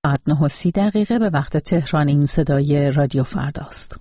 9:30 به وقت تهران. این صدای رادیو فرداست.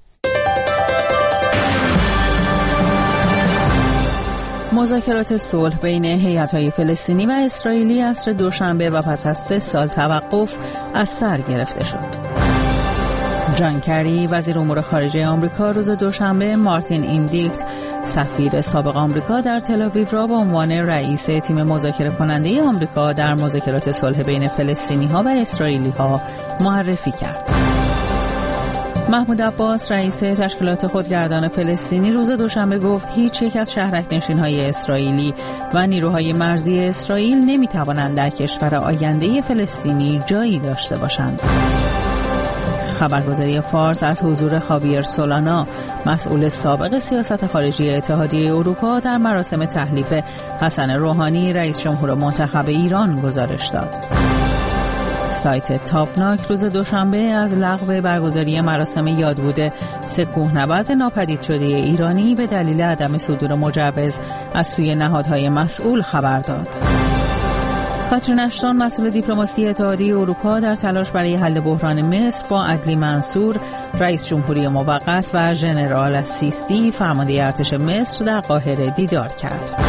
مذاکرات صلح بین هیئت‌های فلسطینی و اسرائیلی عصر دوشنبه و پس از 3 سال توقف از سر گرفته شد. جان کری وزیر امور خارجه آمریکا روز دوشنبه مارتین ایندیکت سفیر سابق آمریکا در تل‌آویو را به عنوان رئیس تیم مذاکره کننده آمریکا در مذاکرات صلح بین فلسطینی‌ها و اسرائیلی‌ها معرفی کرد. محمود عباس رئیس تشکیلات خودگردان فلسطینی روز دوشنبه گفت هیچ یک از شهرک‌نشین‌های اسرائیلی و نیروهای مرزی اسرائیل نمی‌توانند در کشور آینده فلسطینی جایی داشته باشند. خبرگزاری فارس از حضور خاویر سولانا مسئول سابق سیاست خارجی اتحادیه اروپا در مراسم تحلیف حسن روحانی رئیس جمهور منتخب ایران گزارش داد. سایت تاپناک روز دوشنبه از لغو برگزاری مراسم یادبود 3 کوهنورد ناپدید شده ایرانی به دلیل عدم صدور مجوز از سوی نهادهای مسئول خبر داد. کاترین اشتون مسئول دیپلماسی اتحادیه اروپا در تلاش برای حل بحران مصر با عدلی منصور رئیس جمهوری موقت و ژنرال السیسی فرمانده ارتش مصر در قاهره دیدار کرد.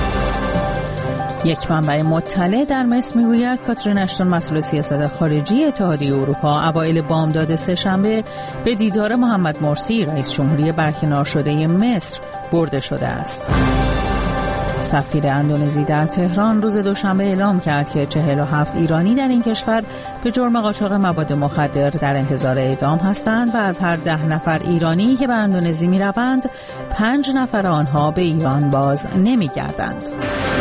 یک منبع مطلع در مصر میگوید کاترین اشتون مسئول سیاست خارجی اتحادیه اروپا اوایل بامداد سه‌شنبه به دیدار محمد مرسی رئیس جمهوری برکنار شده مصر برده شده است. سفیر اندونزی در تهران روز دوشنبه اعلام کرد که 47 ایرانی در این کشور به جرم قاچاق مواد مخدر در انتظار اعدام هستند و از هر 10 نفر ایرانی که به اندونزی می‌روند 5 نفر آنها به ایران باز نمی‌گردند.